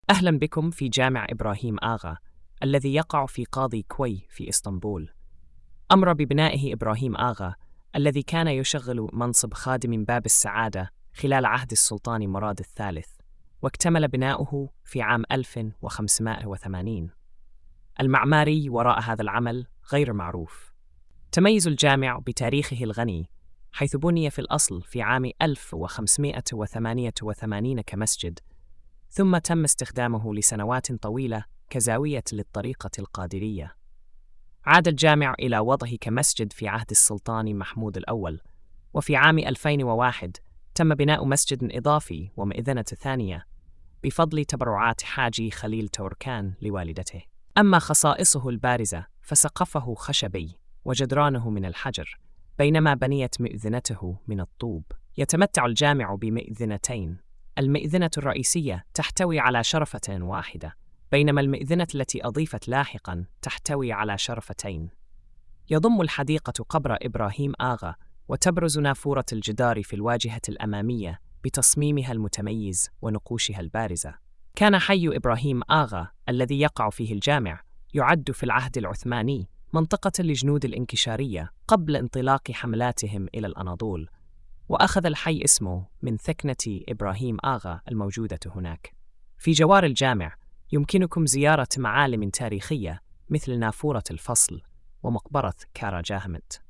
أهلا بكم في جامع إبراهيم آغا الذي يقع في قاضي كوي في إسطنبول. أمر ببنائه إبراهيم آغا الذي كان يشغل منصب خادم باب السعادة خلال عهد السلطان مراد الثالث، واكتمل بناؤه في عام 1580. المعماري وراء هذا العمل غير معروف. تميز الجامع بتاريخه الغني، حيث بني في الأصل في عام 1588 كمسجد، ثم تم استخدامه لسنوات طويلة كزاوية للطريقة القادرية. عاد الجامع إلى وضعه كمسجد في عهد السلطان محمود الأول، وفي عام 2001 تم بناء مسجد إضافي ومئذنة ثانية بفضل تبرعات حاجي خليل توركان لوالدته. أما خصائصه البارزة فسقفه خشبي وجدرانه من الحجر، بينما بنيت مئذنته من الطوب. يتمتع الجامع بمئذنتين، المئذنة الرئيسية تحتوي على شرفة واحدة، بينما المئذنة التي أضيفت لاحقاً تحتوي على شرفتين. يضم الحديقة قبر إبراهيم آغا، وتبرز نافورة الجدار في الواجهة الأمامية بتصميمها المتميز ونقوشها البارزة. كان حي إبراهيم آغا الذي يقع فيه الجامع يعد في العهد العثماني منطقة لجنود الإنكشارية قبل انطلاق حملاتهم إلى الأناضول، وأخذ الحي اسمه من ثكنة إبراهيم آغا الموجودة هناك. في جوار الجامع يمكنكم زيارة معالم تاريخية مثل نافورة الفصل ومقبرة كارا جاهمت.